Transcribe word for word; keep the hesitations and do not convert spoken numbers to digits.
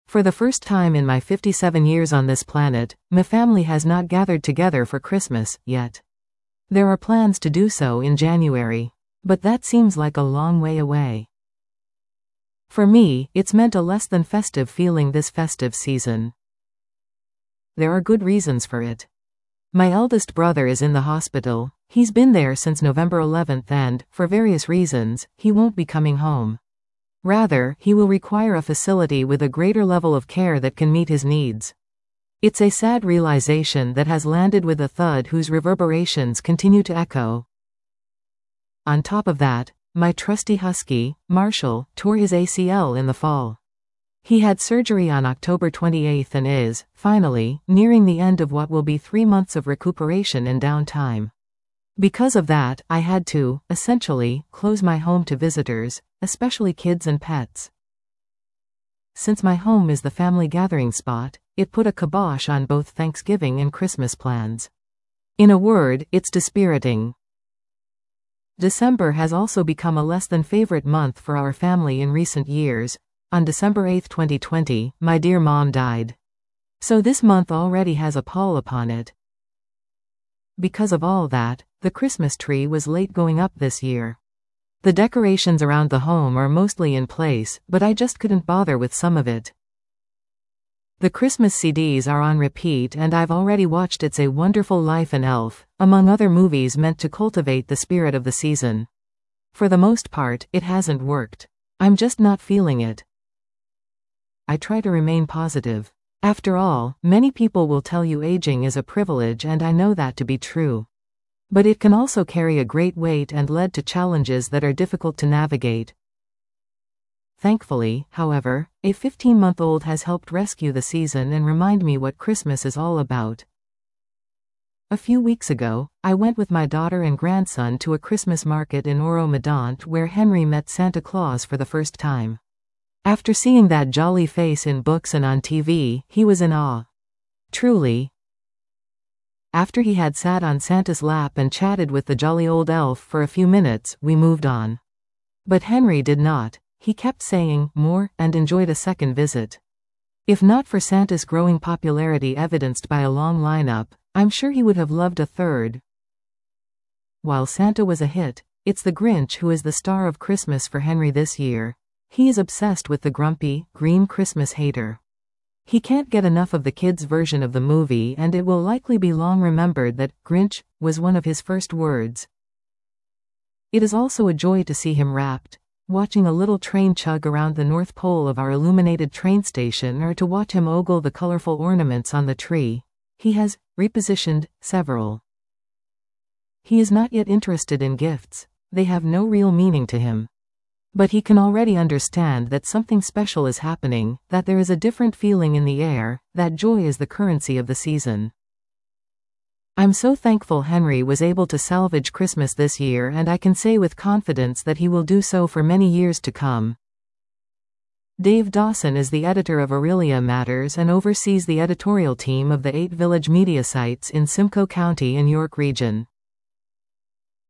For the first time in my fifty-seven years on this planet, my family has not gathered together for Christmas, yet. There are plans to do so in January. But that seems like a long way away. For me, it's meant a less than festive feeling this festive season. There are good reasons for it. My eldest brother is in the hospital. He's been there since November eleventh and, for various reasons, he won't be coming home. Rather, he will require a facility with a greater level of care that can meet his needs. It's a sad realization that has landed with a thud whose reverberations continue to echo. On top of that, my trusty husky, Marshall, tore his A C L in the fall. He had surgery on October twenty-eighth and is, finally, nearing the end of what will be three months of recuperation and downtime. Because of that, I had to, essentially, close my home to visitors, especially kids and pets. Since my home is the family gathering spot, it put a kibosh on both Thanksgiving and Christmas plans. In a word, it's dispiriting. December has also become a less than favorite month for our family in recent years. On December eighth twenty twenty, my dear mom died. So this month already has a pall upon it. Because of all that, the Christmas tree was late going up this year. The decorations around the home are mostly in place, but I just couldn't bother with some of it. The Christmas C Ds are on repeat and I've already watched It's a Wonderful Life and Elf, among other movies meant to cultivate the spirit of the season. For the most part, it hasn't worked. I'm just not feeling it. I try to remain positive. After all, many people will tell you aging is a privilege and I know that to be true. But it can also carry a great weight and lead to challenges that are difficult to navigate. Thankfully, however, a fifteen-month-old has helped rescue the season and remind me what Christmas is all about. A few weeks ago, I went with my daughter and grandson to a Christmas market in Oro-Medonte where Henry met Santa Claus for the first time. After seeing that jolly face in books and on T V, he was in awe. Truly. After he had sat on Santa's lap and chatted with the jolly old elf for a few minutes, we moved on. But Henry did not. He kept saying more and enjoyed a second visit. If not for Santa's growing popularity evidenced by a long lineup, I'm sure he would have loved a third. While Santa was a hit, it's the Grinch who is the star of Christmas for Henry this year. He is obsessed with the grumpy, green Christmas hater. He can't get enough of the kids' version of the movie and it will likely be long remembered that Grinch was one of his first words. It is also a joy to see him wrapped, watching a little train chug around the North Pole of our illuminated train station or to watch him ogle the colorful ornaments on the tree. He has repositioned several. He is not yet interested in gifts. They have no real meaning to him. But he can already understand that something special is happening, that there is a different feeling in the air, that joy is the currency of the season. I'm so thankful Henry was able to salvage Christmas this year and I can say with confidence that he will do so for many years to come. Dave Dawson is the editor of Aurelia Matters and oversees the editorial team of the eight Village media sites in Simcoe County and York Region.